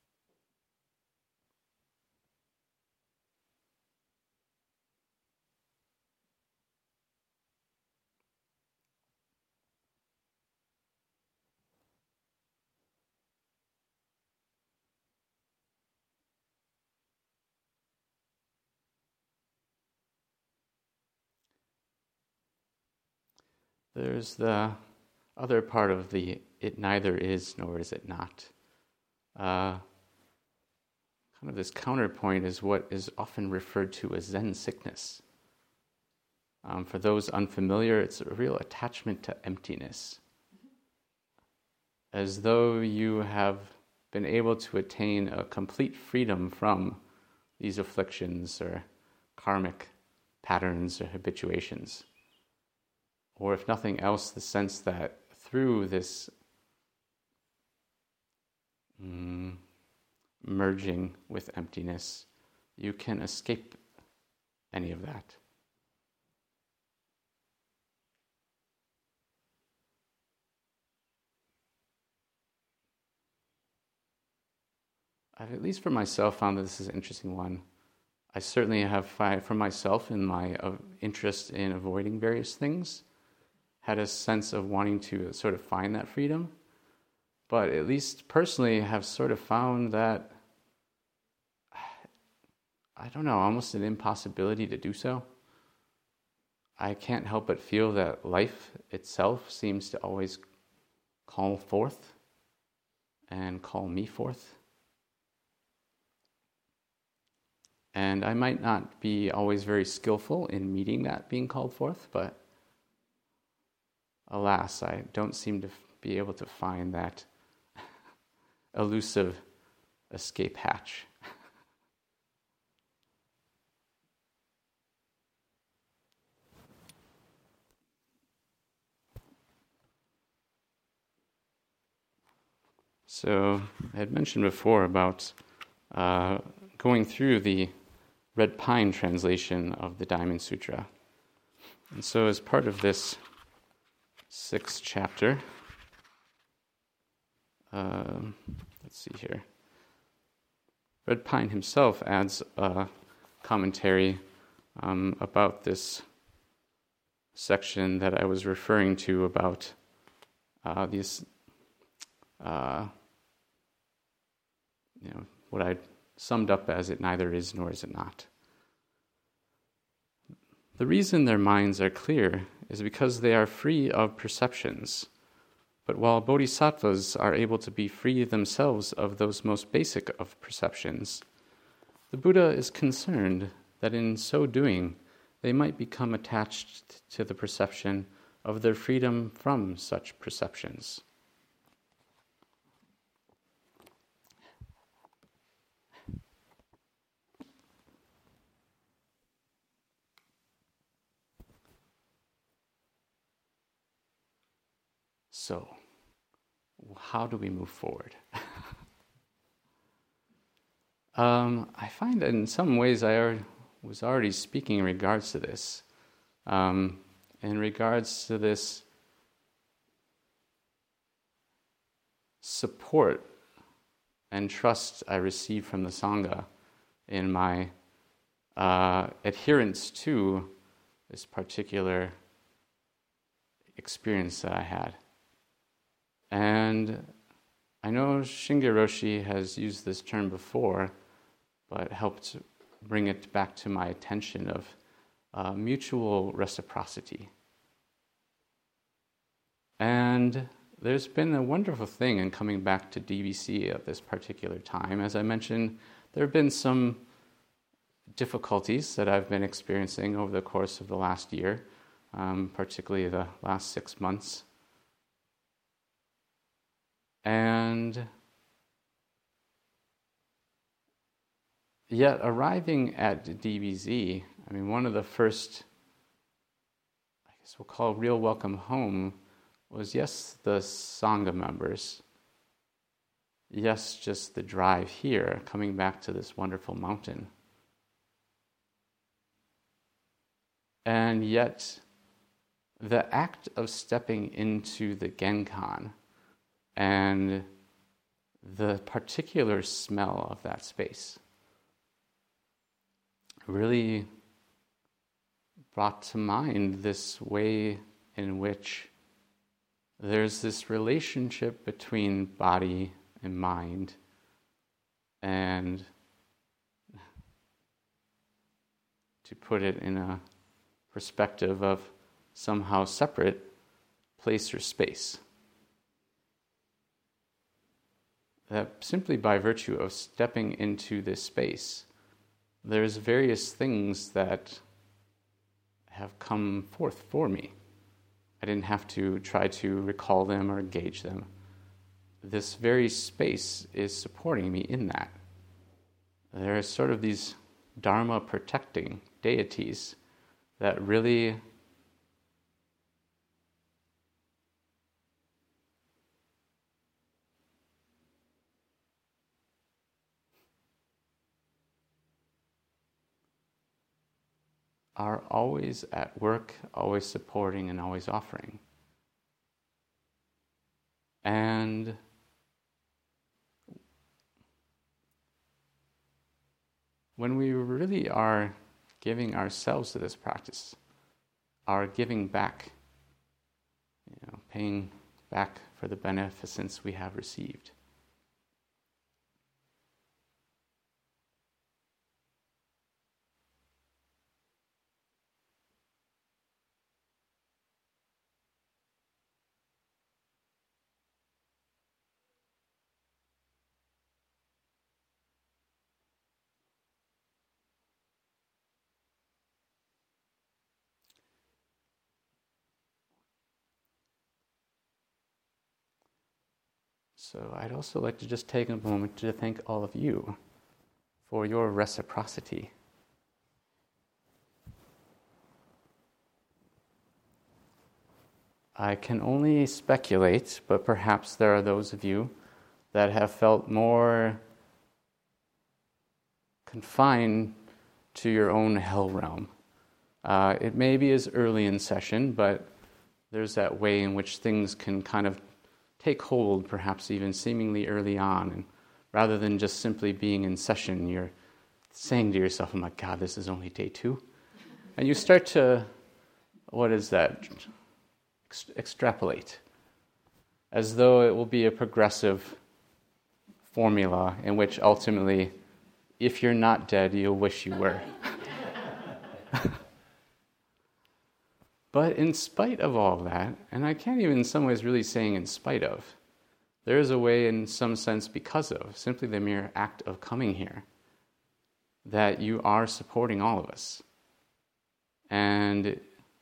There's the other part of the it neither is nor is it not. Kind of this counterpoint is what is often referred to as Zen sickness. For those unfamiliar, it's a real attachment to emptiness. As though you have been able to attain a complete freedom from these afflictions or karmic patterns or habituations. Or if nothing else, the sense that through this merging with emptiness, you can escape any of that. I've, at least for myself, found that this is an interesting one. I certainly have, for myself, in my interest in avoiding various things, had a sense of wanting to sort of find that freedom. But at least personally, have sort of found that, I don't know, almost an impossibility to do so. I can't help but feel that life itself seems to always call forth and call me forth. And I might not be always very skillful in meeting that being called forth, but alas, I don't seem to be able to find that elusive escape hatch. So I had mentioned before about going through the Red Pine translation of the Diamond Sutra. And so as part of this 6th chapter, let's see here, Red Pine himself adds a commentary about this section that I was referring to about these, what I summed up as it neither is nor is it not. The reason their minds are clear is because they are free of perceptions. But while bodhisattvas are able to be free themselves of those most basic of perceptions, the Buddha is concerned that in so doing, they might become attached to the perception of their freedom from such perceptions. So, how do we move forward? I find that in some ways I was already speaking in regards to this. In regards to this support and trust I receive from the Sangha in my adherence to this particular experience that I had. And I know Shinge Roshi has used this term before, but helped bring it back to my attention of mutual reciprocity. And there's been a wonderful thing in coming back to DBC at this particular time. As I mentioned, there have been some difficulties that I've been experiencing over the course of the last year, particularly the last 6 months. And yet arriving at DBZ, I mean, one of the first, I guess we'll call real welcome home, was yes, the Sangha members. Yes, just the drive here, coming back to this wonderful mountain. And yet, the act of stepping into the Genkan and the particular smell of that space really brought to mind this way in which there's this relationship between body and mind, and to put it in a perspective of somehow separate place or space. That simply by virtue of stepping into this space, there's various things that have come forth for me. I didn't have to try to recall them or gauge them. This very space is supporting me in that. There are sort of these Dharma protecting deities that really are always at work, always supporting, and always offering. And when we really are giving ourselves to this practice, are giving back, paying back for the beneficence we have received. So I'd also like to just take a moment to thank all of you for your reciprocity. I can only speculate, but perhaps there are those of you that have felt more confined to your own hell realm. It may be as early in session, but there's that way in which things can kind of take hold, perhaps even seemingly early on. And rather than just simply being in session, you're saying to yourself, oh my God, this is only day 2. And you start to, extrapolate, as though it will be a progressive formula in which ultimately, if you're not dead, you'll wish you were. But in spite of all that, and I can't even in some ways really saying in spite of, there is a way in some sense because of, simply the mere act of coming here, that you are supporting all of us. And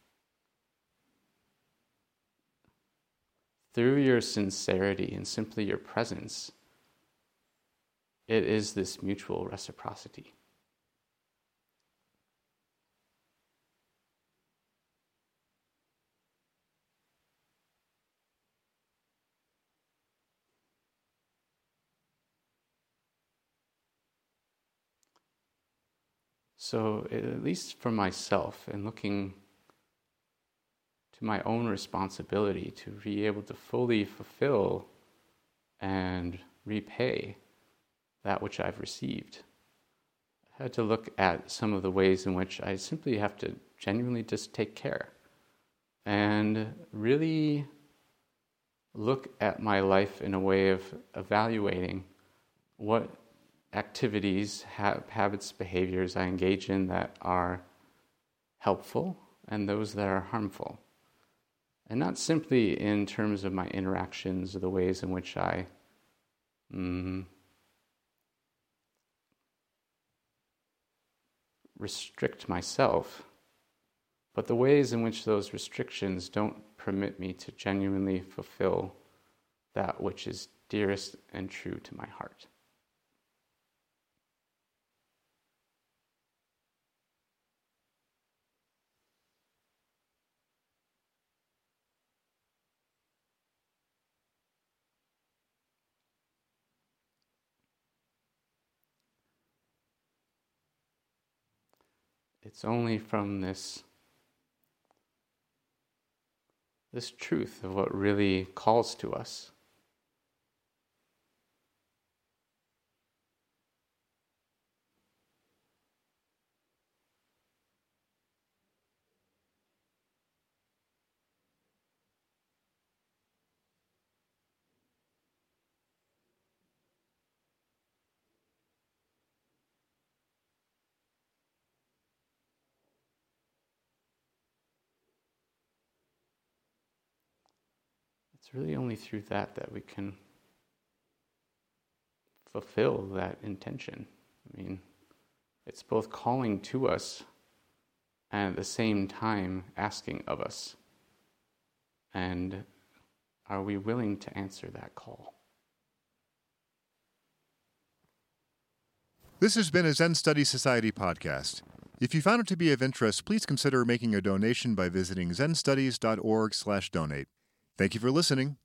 through your sincerity and simply your presence, it is this mutual reciprocity. So, at least for myself, and looking to my own responsibility to be able to fully fulfill and repay that which I've received, I had to look at some of the ways in which I simply have to genuinely just take care and really look at my life in a way of evaluating what activities, habits, behaviors I engage in that are helpful and those that are harmful. And not simply in terms of my interactions or the ways in which I restrict myself, but the ways in which those restrictions don't permit me to genuinely fulfill that which is dearest and true to my heart. It's only from this truth of what really calls to us it's really only through that we can fulfill that intention. I mean, it's both calling to us and at the same time asking of us. And are we willing to answer that call? This has been a Zen Study Society podcast. If you found it to be of interest, please consider making a donation by visiting zenstudies.org/donate. Thank you for listening.